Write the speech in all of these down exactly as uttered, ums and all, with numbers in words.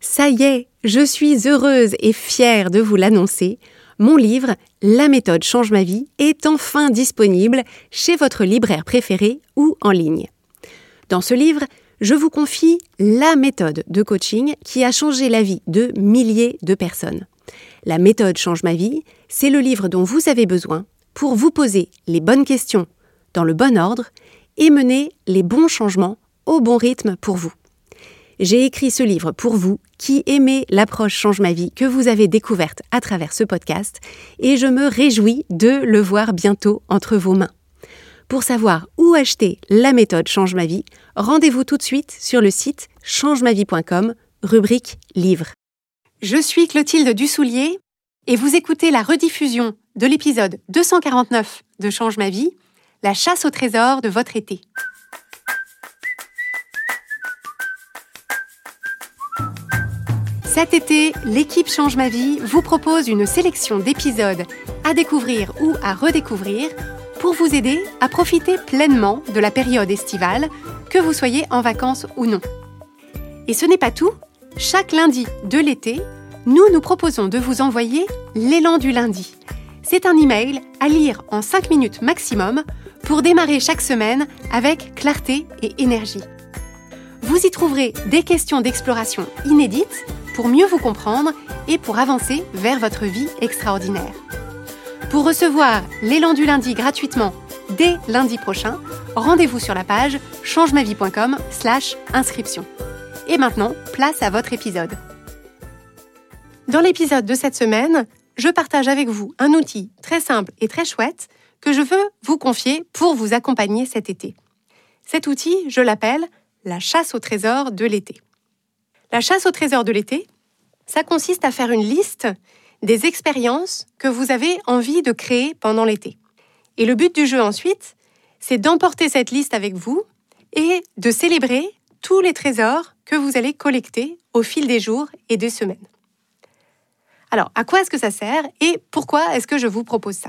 Ça y est, je suis heureuse et fière de vous l'annoncer. Mon livre « La méthode change ma vie » est enfin disponible chez votre libraire préféré ou en ligne. Dans ce livre, je vous confie la méthode de coaching qui a changé la vie de milliers de personnes. La méthode change ma vie, c'est le livre dont vous avez besoin pour vous poser les bonnes questions dans le bon ordre et mener les bons changements au bon rythme pour vous. J'ai écrit ce livre pour vous qui aimez l'approche Change ma vie que vous avez découverte à travers ce podcast et je me réjouis de le voir bientôt entre vos mains. Pour savoir où acheter la méthode Change ma vie, rendez-vous tout de suite sur le site change ma vie point com, rubrique livre. Je suis Clotilde Dussoulier et vous écoutez la rediffusion de l'épisode deux cent quarante-neuf de Change ma vie, la chasse au trésor de votre été. Cet été, l'équipe Change ma vie vous propose une sélection d'épisodes à découvrir ou à redécouvrir pour vous aider à profiter pleinement de la période estivale, que vous soyez en vacances ou non. Et ce n'est pas tout, chaque lundi de l'été, nous nous proposons de vous envoyer l'élan du lundi. C'est un email à lire en cinq minutes maximum pour démarrer chaque semaine avec clarté et énergie. Vous y trouverez des questions d'exploration inédites pour mieux vous comprendre et pour avancer vers votre vie extraordinaire. Pour recevoir l'élan du lundi gratuitement dès lundi prochain, rendez-vous sur la page change ma vie point com slash inscription. Et maintenant, place à votre épisode. Dans l'épisode de cette semaine, je partage avec vous un outil très simple et très chouette que je veux vous confier pour vous accompagner cet été. Cet outil, je l'appelle la chasse au trésor de l'été. La chasse au trésor de l'été, ça consiste à faire une liste des expériences que vous avez envie de créer pendant l'été. Et le but du jeu ensuite, c'est d'emporter cette liste avec vous et de célébrer tous les trésors que vous allez collecter au fil des jours et des semaines. Alors, à quoi est-ce que ça sert et pourquoi est-ce que je vous propose ça ?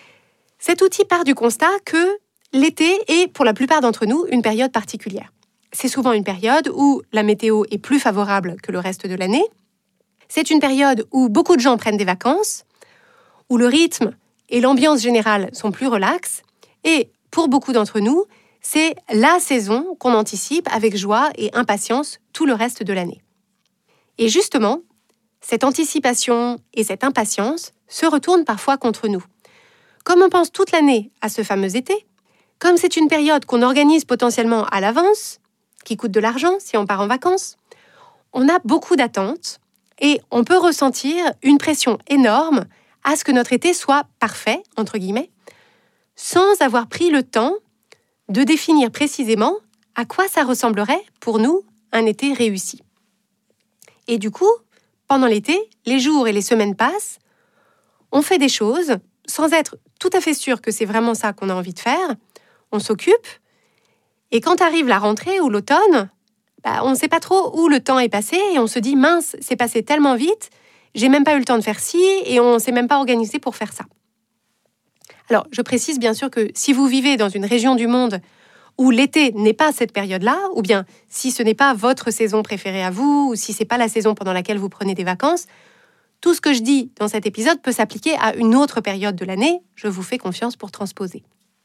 Cet outil part du constat que l'été est, pour la plupart d'entre nous, une période particulière. C'est souvent une période où la météo est plus favorable que le reste de l'année. C'est une période où beaucoup de gens prennent des vacances, où le rythme et l'ambiance générale sont plus relax. Et pour beaucoup d'entre nous, c'est la saison qu'on anticipe avec joie et impatience tout le reste de l'année. Et justement, cette anticipation et cette impatience se retournent parfois contre nous. Comme on pense toute l'année à ce fameux été, comme c'est une période qu'on organise potentiellement à l'avance, qui coûte de l'argent si on part en vacances, on a beaucoup d'attentes et on peut ressentir une pression énorme à ce que notre été soit parfait, entre guillemets, sans avoir pris le temps de définir précisément à quoi ça ressemblerait pour nous un été réussi. Et du coup, pendant l'été, les jours et les semaines passent, on fait des choses sans être tout à fait sûr que c'est vraiment ça qu'on a envie de faire, on s'occupe. Et quand arrive la rentrée ou l'automne, bah, on ne sait pas trop où le temps est passé et on se dit « mince, c'est passé tellement vite, j'ai même pas eu le temps de faire ci et on ne s'est même pas organisé pour faire ça ». Alors, je précise bien sûr que si vous vivez dans une région du monde où l'été n'est pas cette période-là, ou bien si ce n'est pas votre saison préférée à vous, ou si ce n'est pas la saison pendant laquelle vous prenez des vacances, tout ce que je dis dans cet épisode peut s'appliquer à une autre période de l'année. Je vous fais confiance pour transposer.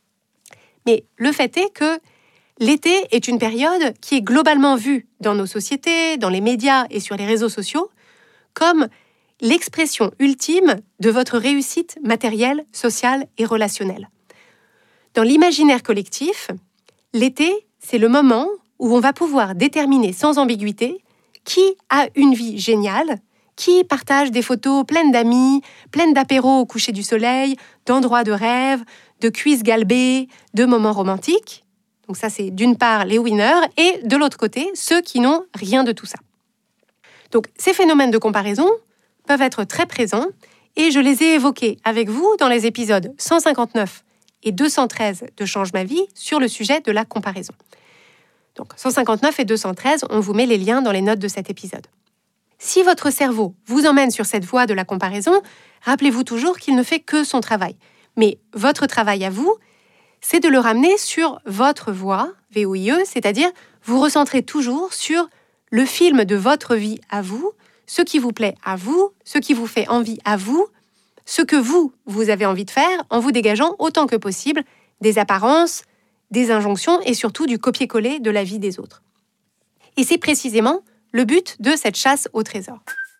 Mais le fait est que l'été est une période qui est globalement vue dans nos sociétés, dans les médias et sur les réseaux sociaux comme l'expression ultime de votre réussite matérielle, sociale et relationnelle. Dans l'imaginaire collectif, l'été, c'est le moment où on va pouvoir déterminer sans ambiguïté qui a une vie géniale, qui partage des photos pleines d'amis, pleines d'apéros au coucher du soleil, d'endroits de rêve, de cuisses galbées, de moments romantiques. Donc ça, c'est d'une part les winners et de l'autre côté, ceux qui n'ont rien de tout ça. Donc ces phénomènes de comparaison peuvent être très présents et je les ai évoqués avec vous dans les épisodes cent cinquante-neuf et deux cent treize de Change ma vie sur le sujet de la comparaison. Donc cent cinquante-neuf et deux cent treize, on vous met les liens dans les notes de cet épisode. Si votre cerveau vous emmène sur cette voie de la comparaison, rappelez-vous toujours qu'il ne fait que son travail. Mais votre travail à vous, c'est de le ramener sur votre voie, V O I E, c'est-à-dire vous recentrez toujours sur le film de votre vie à vous, ce qui vous plaît à vous, ce qui vous fait envie à vous, ce que vous, vous avez envie de faire en vous dégageant autant que possible des apparences, des injonctions et surtout du copier-coller de la vie des autres. Et c'est précisément le but de cette chasse au trésor.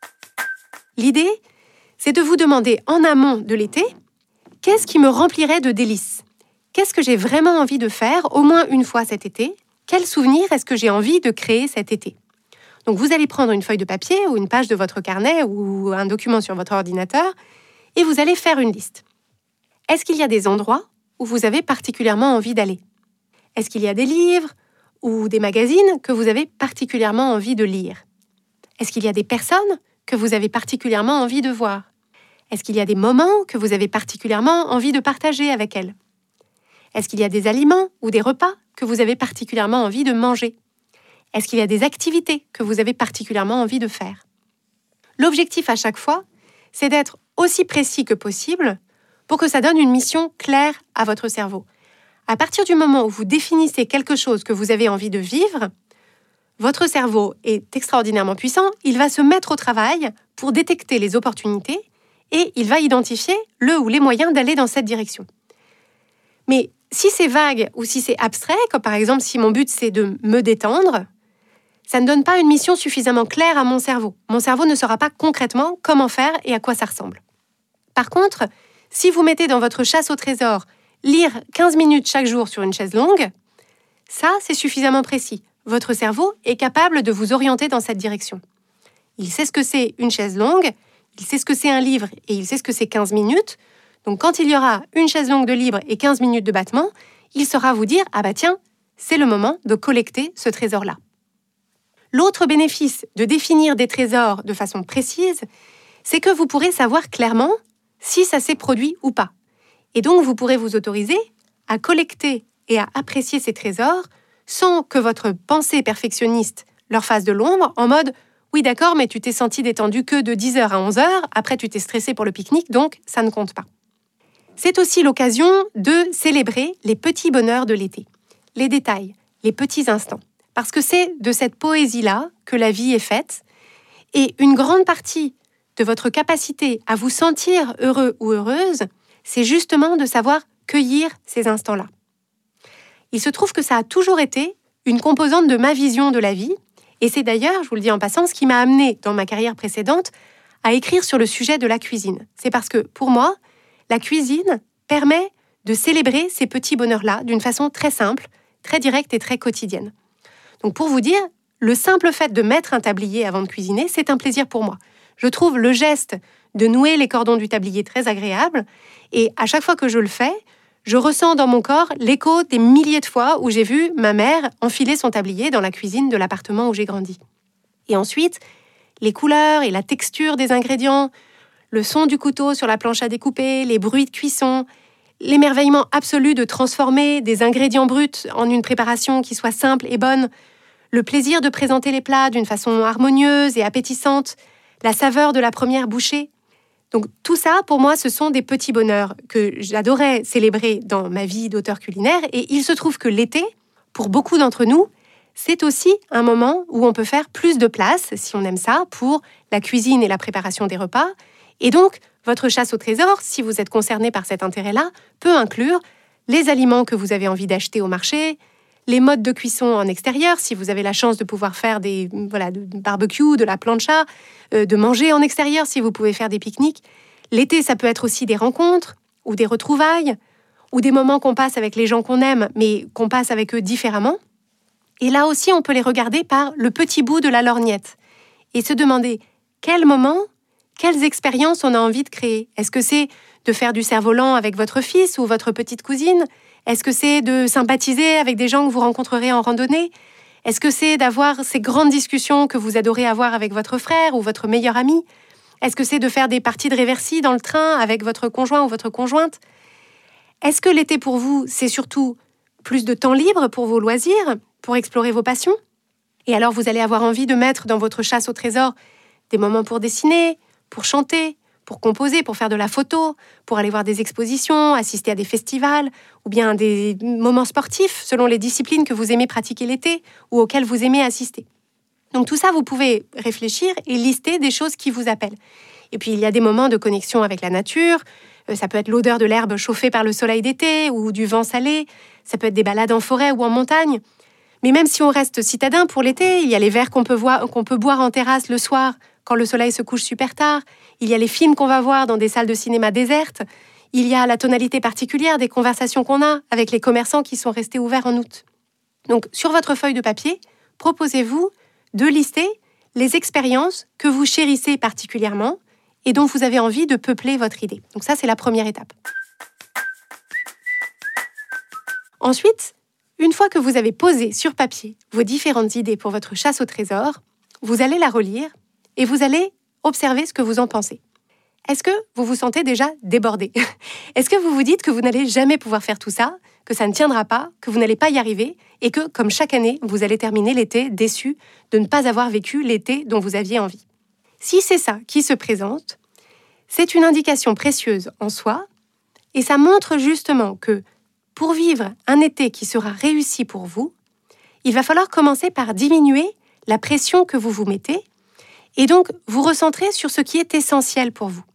L'idée, c'est de vous demander en amont de l'été, qu'est-ce qui me remplirait de délices ? Qu'est-ce que j'ai vraiment envie de faire au moins une fois cet été ? Quel souvenir est-ce que j'ai envie de créer cet été ? Donc vous allez prendre une feuille de papier ou une page de votre carnet ou un document sur votre ordinateur et vous allez faire une liste. Est-ce qu'il y a des endroits où vous avez particulièrement envie d'aller ? Est-ce qu'il y a des livres ou des magazines que vous avez particulièrement envie de lire ? Est-ce qu'il y a des personnes que vous avez particulièrement envie de voir ? Est-ce qu'il y a des moments que vous avez particulièrement envie de partager avec elles ? Est-ce qu'il y a des aliments ou des repas que vous avez particulièrement envie de manger ? Est-ce qu'il y a des activités que vous avez particulièrement envie de faire ? L'objectif à chaque fois, c'est d'être aussi précis que possible pour que ça donne une mission claire à votre cerveau. À partir du moment où vous définissez quelque chose que vous avez envie de vivre, votre cerveau est extraordinairement puissant, il va se mettre au travail pour détecter les opportunités et il va identifier le ou les moyens d'aller dans cette direction. Mais si c'est vague ou si c'est abstrait, comme par exemple si mon but c'est de me détendre, ça ne donne pas une mission suffisamment claire à mon cerveau. Mon cerveau ne saura pas concrètement comment faire et à quoi ça ressemble. Par contre, si vous mettez dans votre chasse au trésor lire quinze minutes chaque jour sur une chaise longue, ça c'est suffisamment précis. Votre cerveau est capable de vous orienter dans cette direction. Il sait ce que c'est une chaise longue, il sait ce que c'est un livre et il sait ce que c'est quinze minutes. Donc quand il y aura une chaise longue de livre et quinze minutes de battement, il saura vous dire « Ah bah tiens, c'est le moment de collecter ce trésor-là ». L'autre bénéfice de définir des trésors de façon précise, c'est que vous pourrez savoir clairement si ça s'est produit ou pas. Et donc vous pourrez vous autoriser à collecter et à apprécier ces trésors sans que votre pensée perfectionniste leur fasse de l'ombre en mode « Oui d'accord, mais tu t'es senti détendu que de dix heures à onze heures, après tu t'es stressé pour le pique-nique, donc ça ne compte pas ». C'est aussi l'occasion de célébrer les petits bonheurs de l'été, les détails, les petits instants. Parce que c'est de cette poésie-là que la vie est faite. Et une grande partie de votre capacité à vous sentir heureux ou heureuse, c'est justement de savoir cueillir ces instants-là. Il se trouve que ça a toujours été une composante de ma vision de la vie. Et c'est d'ailleurs, je vous le dis en passant, ce qui m'a amené dans ma carrière précédente à écrire sur le sujet de la cuisine. C'est parce que, pour moi, la cuisine permet de célébrer ces petits bonheurs-là d'une façon très simple, très directe et très quotidienne. Donc pour vous dire, le simple fait de mettre un tablier avant de cuisiner, c'est un plaisir pour moi. Je trouve le geste de nouer les cordons du tablier très agréable et à chaque fois que je le fais, je ressens dans mon corps l'écho des milliers de fois où j'ai vu ma mère enfiler son tablier dans la cuisine de l'appartement où j'ai grandi. Et ensuite, les couleurs et la texture des ingrédients, le son du couteau sur la planche à découper, les bruits de cuisson, l'émerveillement absolu de transformer des ingrédients bruts en une préparation qui soit simple et bonne, le plaisir de présenter les plats d'une façon harmonieuse et appétissante, la saveur de la première bouchée. Donc tout ça, pour moi, ce sont des petits bonheurs que j'adorais célébrer dans ma vie d'auteur culinaire. Et il se trouve que l'été, pour beaucoup d'entre nous, c'est aussi un moment où on peut faire plus de place, si on aime ça, pour la cuisine et la préparation des repas. Et donc, votre chasse au trésor, si vous êtes concerné par cet intérêt-là, peut inclure les aliments que vous avez envie d'acheter au marché, les modes de cuisson en extérieur, si vous avez la chance de pouvoir faire des voilà, de barbecue, de la plancha, euh, de manger en extérieur si vous pouvez faire des pique-niques. L'été, ça peut être aussi des rencontres ou des retrouvailles ou des moments qu'on passe avec les gens qu'on aime, mais qu'on passe avec eux différemment. Et là aussi, on peut les regarder par le petit bout de la lorgnette et se demander quel moment, quelles expériences on a envie de créer. Est-ce que c'est de faire du cerf-volant avec votre fils ou votre petite cousine ? Est-ce que c'est de sympathiser avec des gens que vous rencontrerez en randonnée ? Est-ce que c'est d'avoir ces grandes discussions que vous adorez avoir avec votre frère ou votre meilleur ami ? Est-ce que c'est de faire des parties de réversi dans le train avec votre conjoint ou votre conjointe ? Est-ce que l'été pour vous, c'est surtout plus de temps libre pour vos loisirs, pour explorer vos passions ? Et alors vous allez avoir envie de mettre dans votre chasse au trésor des moments pour dessiner, pour chanter, pour composer, pour faire de la photo, pour aller voir des expositions, assister à des festivals, ou bien des moments sportifs selon les disciplines que vous aimez pratiquer l'été ou auxquelles vous aimez assister. Donc tout ça, vous pouvez réfléchir et lister des choses qui vous appellent. Et puis il y a des moments de connexion avec la nature. Ça peut être l'odeur de l'herbe chauffée par le soleil d'été ou du vent salé. Ça peut être des balades en forêt ou en montagne. Mais même si on reste citadin pour l'été, il y a les verres qu'on peut, voir, qu'on peut boire en terrasse le soir quand le soleil se couche super tard. Il y a les films qu'on va voir dans des salles de cinéma désertes. Il y a la tonalité particulière des conversations qu'on a avec les commerçants qui sont restés ouverts en août. Donc, sur votre feuille de papier, proposez-vous de lister les expériences que vous chérissez particulièrement et dont vous avez envie de peupler votre idée. Donc ça, c'est la première étape. Ensuite, une fois que vous avez posé sur papier vos différentes idées pour votre chasse au trésor, vous allez la relire et vous allez observer ce que vous en pensez. Est-ce que vous vous sentez déjà débordé ? Est-ce que vous vous dites que vous n'allez jamais pouvoir faire tout ça, que ça ne tiendra pas, que vous n'allez pas y arriver et que, comme chaque année, vous allez terminer l'été déçu de ne pas avoir vécu l'été dont vous aviez envie ? Si c'est ça qui se présente, c'est une indication précieuse en soi et ça montre justement que pour vivre un été qui sera réussi pour vous, il va falloir commencer par diminuer la pression que vous vous mettez et donc vous recentrer sur ce qui est essentiel pour vous.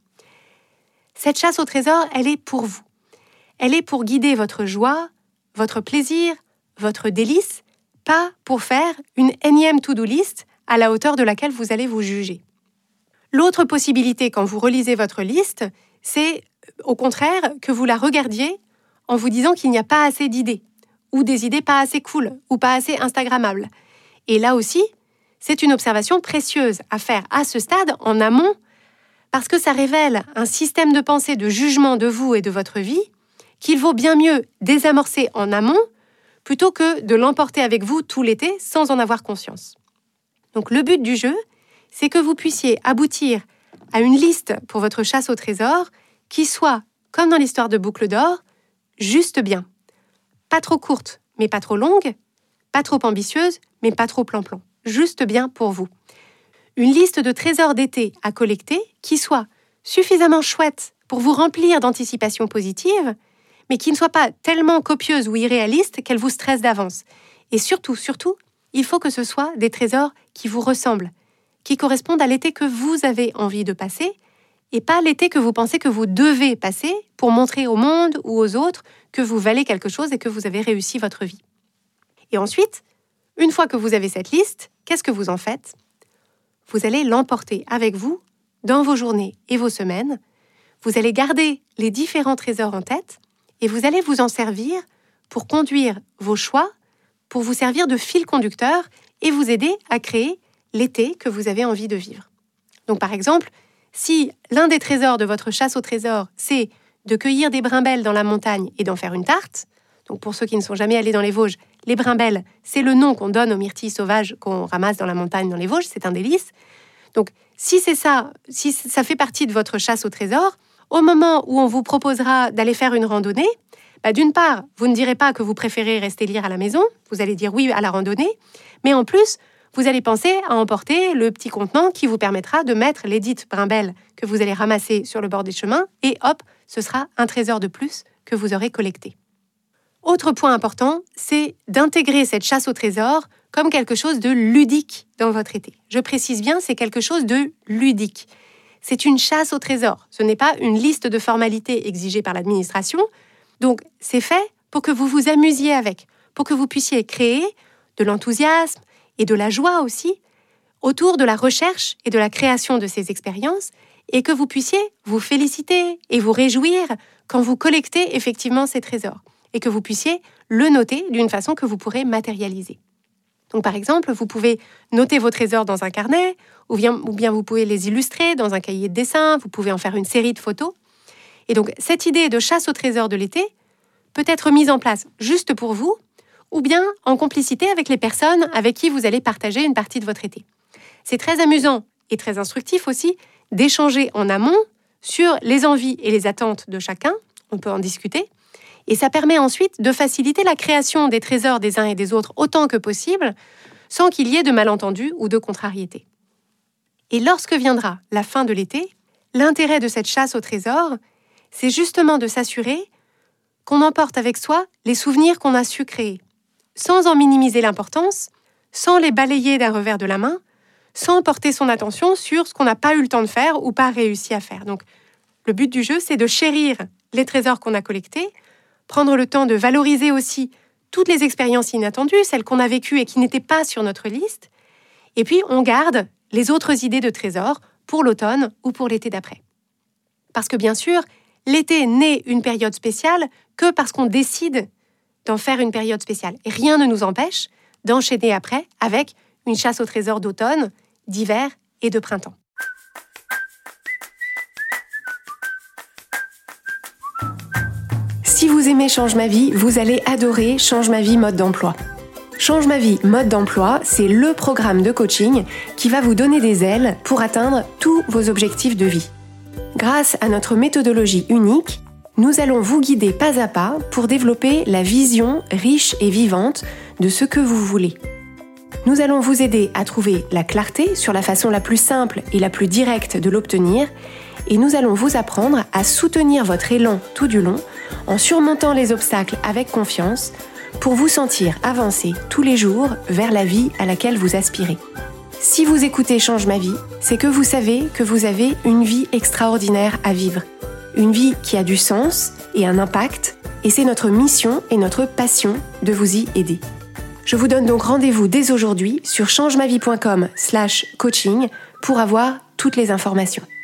Cette chasse au trésor, elle est pour vous. Elle est pour guider votre joie, votre plaisir, votre délice, pas pour faire une énième to-do list à la hauteur de laquelle vous allez vous juger. L'autre possibilité quand vous relisez votre liste, c'est au contraire que vous la regardiez en vous disant qu'il n'y a pas assez d'idées, ou des idées pas assez cool, ou pas assez instagrammables. Et là aussi, c'est une observation précieuse à faire à ce stade, en amont, parce que ça révèle un système de pensée, de jugement de vous et de votre vie qu'il vaut bien mieux désamorcer en amont plutôt que de l'emporter avec vous tout l'été sans en avoir conscience. Donc le but du jeu, c'est que vous puissiez aboutir à une liste pour votre chasse au trésor qui soit, comme dans l'histoire de Boucle d'Or, juste bien. Pas trop courte, mais pas trop longue, pas trop ambitieuse, mais pas trop plan-plan. Juste bien pour vous. Une liste de trésors d'été à collecter qui soit suffisamment chouette pour vous remplir d'anticipations positives, mais qui ne soit pas tellement copieuse ou irréaliste qu'elle vous stresse d'avance. Et surtout, surtout, il faut que ce soit des trésors qui vous ressemblent, qui correspondent à l'été que vous avez envie de passer, et pas l'été que vous pensez que vous devez passer pour montrer au monde ou aux autres que vous valez quelque chose et que vous avez réussi votre vie. Et ensuite, une fois que vous avez cette liste, qu'est-ce que vous en faites ? Vous allez l'emporter avec vous dans vos journées et vos semaines. Vous allez garder les différents trésors en tête et vous allez vous en servir pour conduire vos choix, pour vous servir de fil conducteur et vous aider à créer l'été que vous avez envie de vivre. Donc par exemple, si l'un des trésors de votre chasse au trésor, c'est de cueillir des brimbelles dans la montagne et d'en faire une tarte, donc pour ceux qui ne sont jamais allés dans les Vosges, les brimbelles, c'est le nom qu'on donne aux myrtilles sauvages qu'on ramasse dans la montagne dans les Vosges, c'est un délice. Donc si c'est ça, si ça fait partie de votre chasse au trésor, au moment où on vous proposera d'aller faire une randonnée, bah d'une part, vous ne direz pas que vous préférez rester lire à la maison, vous allez dire oui à la randonnée, mais en plus, vous allez penser à emporter le petit contenant qui vous permettra de mettre les dites brimbelles que vous allez ramasser sur le bord des chemins et hop, ce sera un trésor de plus que vous aurez collecté. Autre point important, c'est d'intégrer cette chasse au trésor comme quelque chose de ludique dans votre été. Je précise bien, c'est quelque chose de ludique. C'est une chasse au trésor. Ce n'est pas une liste de formalités exigée par l'administration. Donc, c'est fait pour que vous vous amusiez avec, pour que vous puissiez créer de l'enthousiasme et de la joie aussi autour de la recherche et de la création de ces expériences et que vous puissiez vous féliciter et vous réjouir quand vous collectez effectivement ces trésors et que vous puissiez le noter d'une façon que vous pourrez matérialiser. Donc par exemple, vous pouvez noter vos trésors dans un carnet ou bien, ou bien vous pouvez les illustrer dans un cahier de dessin, vous pouvez en faire une série de photos. Et donc cette idée de chasse au trésor de l'été peut être mise en place juste pour vous ou bien en complicité avec les personnes avec qui vous allez partager une partie de votre été. C'est très amusant et très instructif aussi d'échanger en amont sur les envies et les attentes de chacun, on peut en discuter, et ça permet ensuite de faciliter la création des trésors des uns et des autres autant que possible, sans qu'il y ait de malentendus ou de contrariétés. Et lorsque viendra la fin de l'été, l'intérêt de cette chasse au trésor, c'est justement de s'assurer qu'on emporte avec soi les souvenirs qu'on a su créer, sans en minimiser l'importance, sans les balayer d'un revers de la main, sans porter son attention sur ce qu'on n'a pas eu le temps de faire ou pas réussi à faire. Donc, le but du jeu, c'est de chérir les trésors qu'on a collectés, prendre le temps de valoriser aussi toutes les expériences inattendues, celles qu'on a vécues et qui n'étaient pas sur notre liste, et puis on garde les autres idées de trésors pour l'automne ou pour l'été d'après. Parce que bien sûr, l'été n'est une période spéciale que parce qu'on décide d'en faire une période spéciale. Et rien ne nous empêche d'enchaîner après avec une chasse au trésor d'automne, d'hiver et de printemps. Si vous aimez Change ma vie, vous allez adorer Change ma vie mode d'emploi. Change ma vie mode d'emploi, c'est le programme de coaching qui va vous donner des ailes pour atteindre tous vos objectifs de vie. Grâce à notre méthodologie unique, nous allons vous guider pas à pas pour développer la vision riche et vivante de ce que vous voulez. Nous allons vous aider à trouver la clarté sur la façon la plus simple et la plus directe de l'obtenir, et nous allons vous apprendre à soutenir votre élan tout du long en surmontant les obstacles avec confiance pour vous sentir avancer tous les jours vers la vie à laquelle vous aspirez. Si vous écoutez Change ma vie, c'est que vous savez que vous avez une vie extraordinaire à vivre. Une vie qui a du sens et un impact, et c'est notre mission et notre passion de vous y aider. Je vous donne donc rendez-vous dès aujourd'hui sur changemavie point com slash coaching pour avoir toutes les informations.